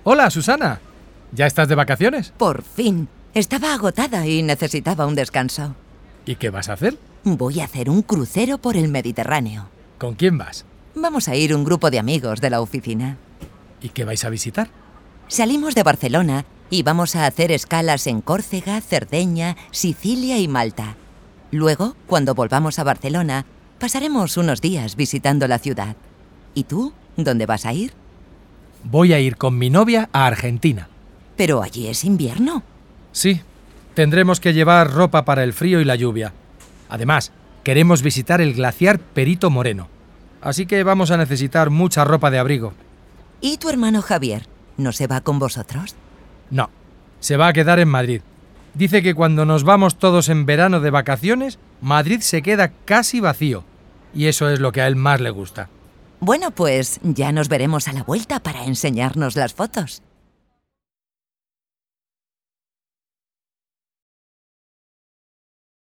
Hola, Susana. ¿Ya estás de vacaciones? Por fin. Estaba agotada y necesitaba un descanso. ¿Y qué vas a hacer? Voy a hacer un crucero por el Mediterráneo. ¿Con quién vas? Vamos a ir un grupo de amigos de la oficina. ¿Y qué vais a visitar? Salimos de Barcelona y vamos a hacer escalas en Córcega, Cerdeña, Sicilia y Malta. Luego, cuando volvamos a Barcelona, pasaremos unos días visitando la ciudad. ¿Y tú? ¿Dónde vas a ir? Voy a ir con mi novia a Argentina. Pero allí es invierno. Sí, tendremos que llevar ropa para el frío y la lluvia. Además, queremos visitar el glaciar Perito Moreno. Así que vamos a necesitar mucha ropa de abrigo. ¿Y tu hermano Javier? ¿No se va con vosotros? No, se va a quedar en Madrid. Dice que cuando nos vamos todos en verano de vacaciones, Madrid se queda casi vacío. Y eso es lo que a él más le gusta. Bueno, pues ya nos veremos a la vuelta para enseñarnos las fotos.